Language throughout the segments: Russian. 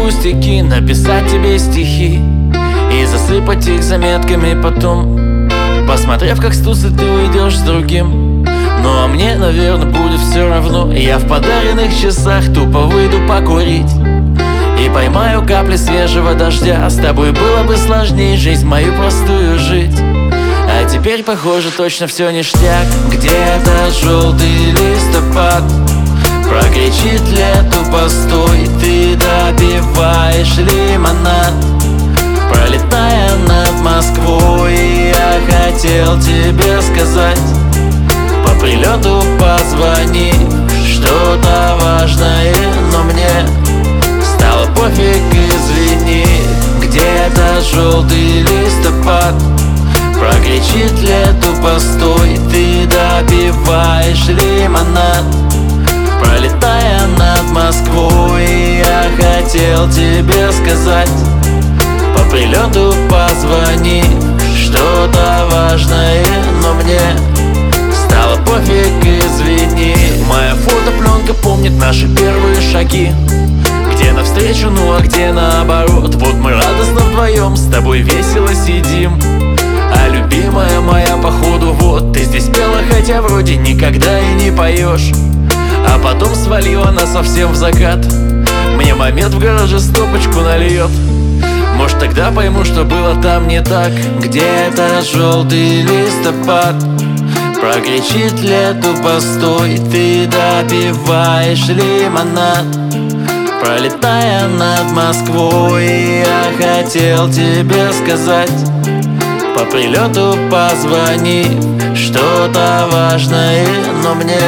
пустяки, написать тебе стихи и засыпать их заметками потом, посмотрев, как с тусы ты уйдешь с другим. Ну а мне, наверное, будет все равно. Я в подаренных часах тупо выйду покурить и поймаю капли свежего дождя. С тобой было бы сложней жизнь мою простую жить, а теперь, похоже, точно все ништяк. Где-то желтый листопад прокричит лету постой, ты допиваешь лимонад, пролетая над Москвой. Я хотел тебе сказать, по прилету позвони, что-то важное, но мне стало пофиг, извини. Где-то желтый листопад прокричит лету постой, ты допиваешь лимонад, пролетая над Москвой. Я хотел тебе сказать, по прилету позвони, что-то важное, но мне стало пофиг, извини. Моя фотопленка помнит наши первые шаги, где навстречу, ну а где наоборот. Вот мы радостно вдвоем с тобой весело сидим, а любимая моя, походу, вот ты здесь пела, хотя вроде никогда и не поешь, а потом свалила нас совсем в закат. Мне момент в гараже стопочку нальет, может, тогда пойму, что было там не так. Где-то желтый листопад прокричит лету постой, ты допиваешь лимонад, пролетая над Москвой. Я хотел тебе сказать, по прилету позвони, что-то важное, но мне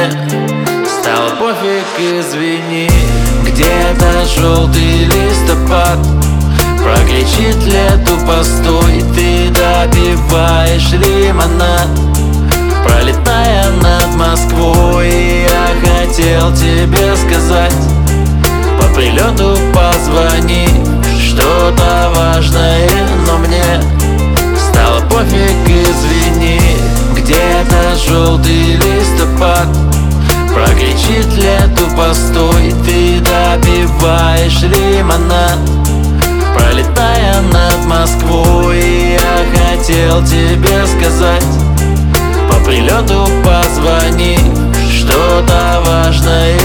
стало пофиг, извини. Где-то желтый листопад прокричит лету постой, ты допиваешь лимонад, пролетая над Москвой. Я хотел тебе сказать, по прилету позвони, что-то важное, но мне стало пофиг, извини. Где-то желтый листопад прокричит лету постой, ты допиваешь лимонад, пролетая над Москвой. Я хотел тебе сказать, по прилету позвони, что-то важное,